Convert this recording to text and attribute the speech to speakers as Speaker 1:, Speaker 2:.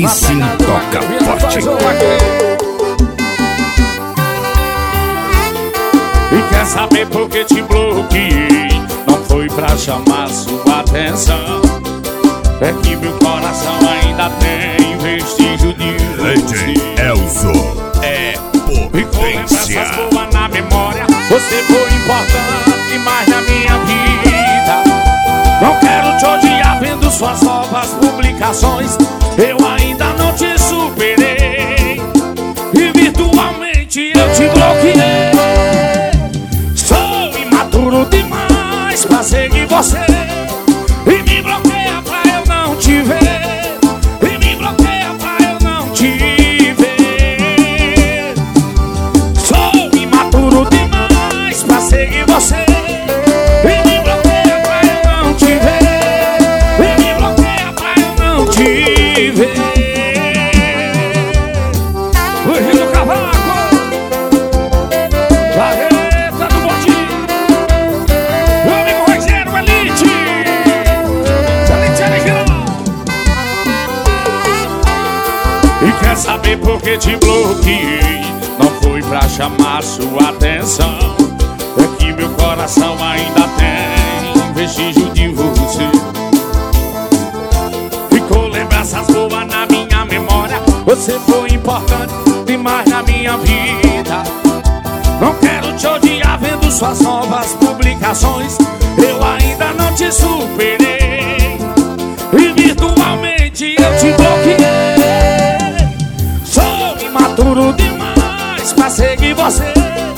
Speaker 1: Aí sim toca forte.
Speaker 2: E quer saber por que te bloqueei? Não foi pra chamar sua atenção. É que meu coração ainda tem vestígio de você.
Speaker 1: Elzo é
Speaker 2: E com
Speaker 1: potência.
Speaker 2: lembranças boas na memória, você foi importante demais na minha vida. Não quero te odiar vendo suas novas publicações. Eu ainda não te superei e virtualmente eu te bloqueei. Sou imaturo demais pra seguir você e me bloqueia pra eu não te ver. E me bloqueia pra eu não te ver. Sou imaturo demais pra seguir você e me bloqueia pra eu não te ver. E me bloqueia pra eu não te ver. Hoje no cavaco, Larreta do Botinho, meu amigo Rogério Elite, Elite original. E quer saber por que te bloqueei? Não foi pra chamar sua atenção. É que meu coração ainda tem vestígio de você. Ficou lembranças boas na minha memória. Você foi importante demais na minha vida. Não quero te odiar vendo suas novas publicações. Eu ainda não te superei e virtualmente eu te bloqueei. Sou imaturo demais pra seguir você